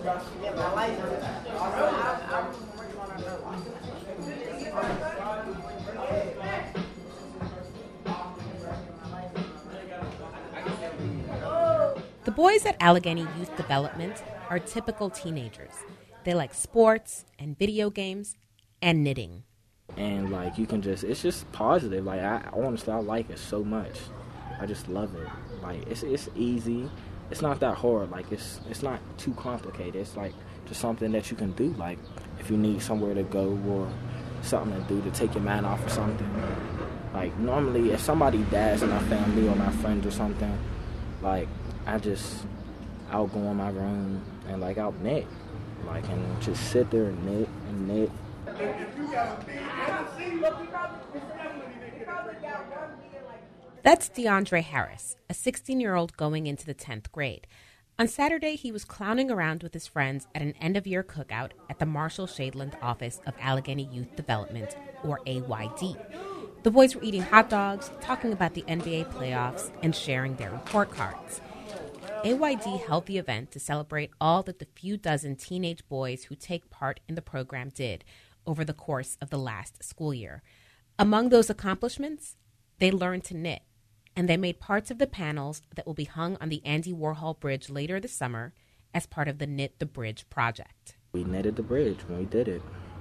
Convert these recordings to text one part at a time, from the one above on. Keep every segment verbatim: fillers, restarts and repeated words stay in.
The boys at Allegheny Youth Development are typical teenagers. They like sports and video games and knitting. And, like, you can just, it's just positive. Like, I honestly, I like it so much. I just love it. Like, it's it's easy. It's not that hard. Like, it's it's not too complicated. It's, like, just something that you can do. Like, if you need somewhere to go or something to do to take your mind off of something. Like, normally, if somebody dies in my family or my friends or something, like, I just, I'll go in my room and, like, I'll knit. Like, and just sit there and knit and knit. That's DeAndre Harris, a sixteen-year-old going into the tenth grade. On Saturday, he was clowning around with his friends at an end-of-year cookout at the Marshall Shadeland office of Allegheny Youth Development, or A Y D. The boys were eating hot dogs, talking about the N B A playoffs, and sharing their report cards. A Y D held the event to celebrate all that the few dozen teenage boys who take part in the program did over the course of the last school year. Among those accomplishments, they learned to knit, and they made parts of the panels that will be hung on the Andy Warhol Bridge later this summer as part of the Knit the Bridge project. We knitted the bridge when we did it.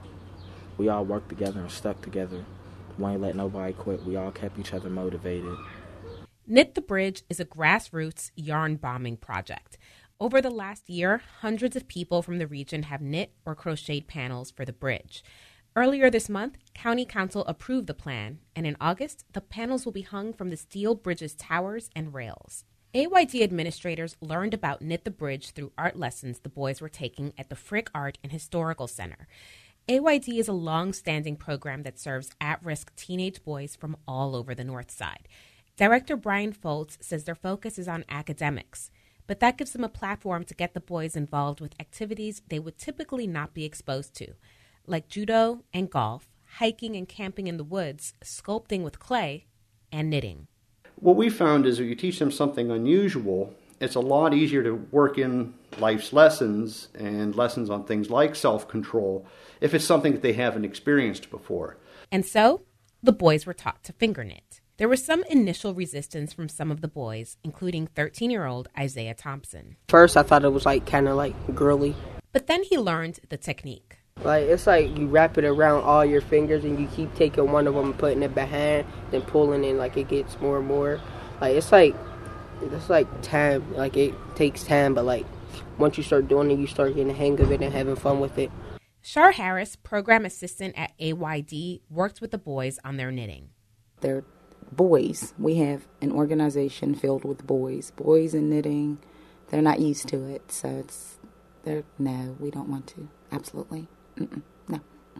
We all worked together and stuck together. We ain't let nobody quit. We all kept each other motivated. Knit the Bridge is a grassroots yarn bombing project. Over the last year, hundreds of people from the region have knit or crocheted panels for the bridge. Earlier this month, County Council approved the plan, and in August, the panels will be hung from the steel bridge's towers and rails. A Y D administrators learned about Knit the Bridge through art lessons the boys were taking at the Frick Art and Historical Center. A Y D is a long-standing program that serves at-risk teenage boys from all over the North Side. Director Brian Foltz says their focus is on academics, but that gives them a platform to get the boys involved with activities they would typically not be exposed to, like judo and golf, hiking and camping in the woods, sculpting with clay, and knitting. What we found is if you teach them something unusual, it's a lot easier to work in life's lessons and lessons on things like self-control if it's something that they haven't experienced before. And so, the boys were taught to finger knit. There was some initial resistance from some of the boys, including thirteen-year-old Isaiah Thompson. First, I thought it was like kind of like girly. But then he learned the technique. Like, it's like you wrap it around all your fingers and you keep taking one of them and putting it behind, then pulling it, like it gets more and more. Like, it's like, it's like time. Like, it takes time, but like, once you start doing it, you start getting the hang of it and having fun with it. Shar Harris, program assistant at A Y D, worked with the boys on their knitting. They're boys. We have an organization filled with boys. Boys and knitting, they're not used to it, so it's, they're, no, we don't want to. Absolutely. Mm-mm, no.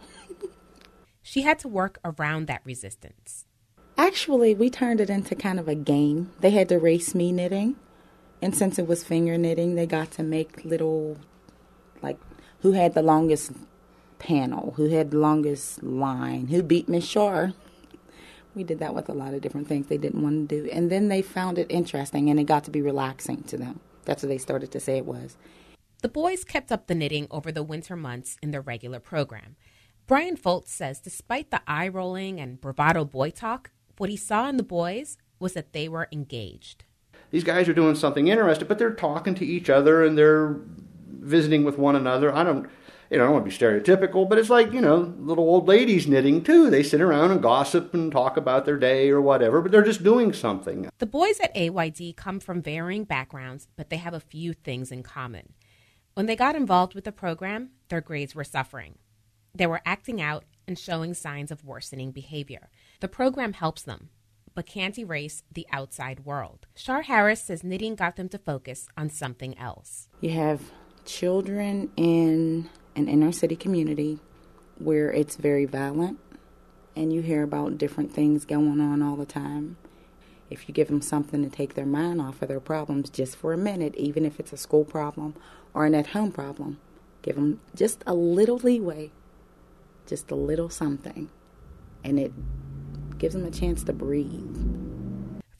She had to work around that resistance. Actually, we turned it into kind of a game. They had to race me knitting, and since it was finger knitting, they got to make little, like, who had the longest panel, who had the longest line, who beat Miss Shar. We did that with a lot of different things they didn't want to do. And then they found it interesting, and it got to be relaxing to them. That's what they started to say it was. The boys kept up the knitting over the winter months in their regular program. Brian Foltz says despite the eye-rolling and bravado boy talk, what he saw in the boys was that they were engaged. These guys are doing something interesting, but they're talking to each other and they're visiting with one another. I don't, you know, I don't want to be stereotypical, but it's like, you know, little old ladies knitting too. They sit around and gossip and talk about their day or whatever, but they're just doing something. The boys at A Y D come from varying backgrounds, but they have a few things in common. When they got involved with the program, their grades were suffering. They were acting out and showing signs of worsening behavior. The program helps them, but can't erase the outside world. Shar Harris says knitting got them to focus on something else. You have children in an inner city community where it's very violent, and you hear about different things going on all the time. If you give them something to take their mind off of their problems just for a minute, even if it's a school problem or an at-home problem, give them just a little leeway, just a little something, and it gives them a chance to breathe.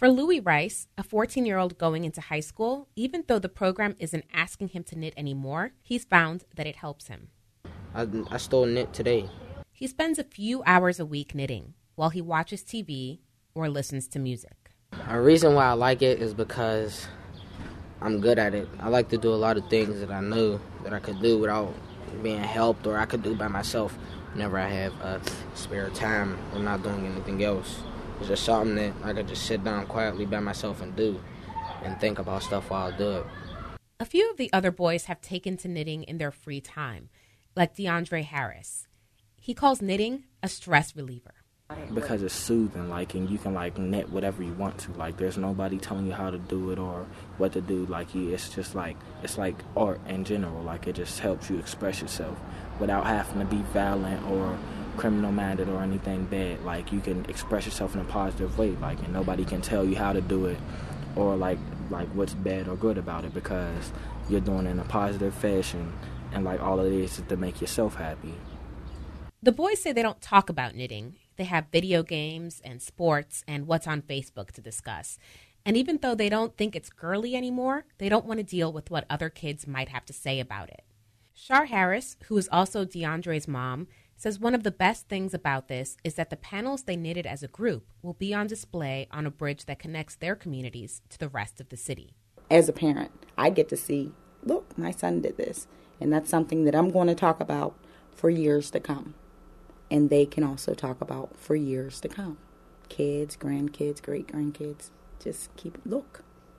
For Louis Rice, a fourteen-year-old going into high school, even though the program isn't asking him to knit anymore, he's found that it helps him. I, I still knit today. He spends a few hours a week knitting while he watches T V or listens to music. A reason why I like it is because I'm good at it. I like to do a lot of things that I knew that I could do without being helped, or I could do by myself whenever I have uh, spare time or not doing anything else. It's just something that I could just sit down quietly by myself and do and think about stuff while I do it. A few of the other boys have taken to knitting in their free time, like DeAndre Harris. He calls knitting a stress reliever. Because it's soothing, like, and you can, like, knit whatever you want to. Like, there's nobody telling you how to do it or what to do. Like, you, it's just like, it's like art in general. Like, it just helps you express yourself without having to be violent or criminal-minded or anything bad. Like, you can express yourself in a positive way, like, and nobody can tell you how to do it or, like, like what's bad or good about it, because you're doing it in a positive fashion, and, like, all it is is to make yourself happy. The boys say they don't talk about knitting. They have video games and sports and what's on Facebook to discuss. And even though they don't think it's girly anymore, they don't want to deal with what other kids might have to say about it. Shar Harris, who is also DeAndre's mom, says one of the best things about this is that the panels they knitted as a group will be on display on a bridge that connects their communities to the rest of the city. As a parent, I get to see, look, my son did this. And that's something that I'm going to talk about for years to come. And they can also talk about for years to come. Kids, grandkids, great-grandkids, just keep, look,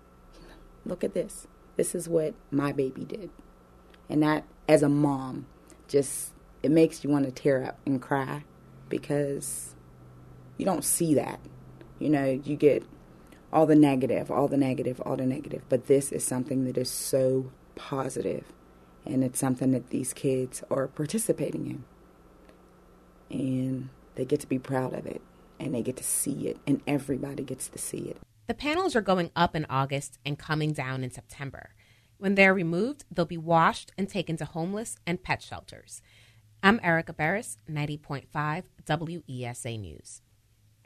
look at this. This is what my baby did. And that, as a mom, just, it makes you want to tear up and cry, because you don't see that. You know, you get all the negative, all the negative, all the negative. But this is something that is so positive, and it's something that these kids are participating in. And they get to be proud of it, and they get to see it, and everybody gets to see it. The panels are going up in August and coming down in September. When they're removed, they'll be washed and taken to homeless and pet shelters. I'm Erica Barris, ninety point five W E S A News.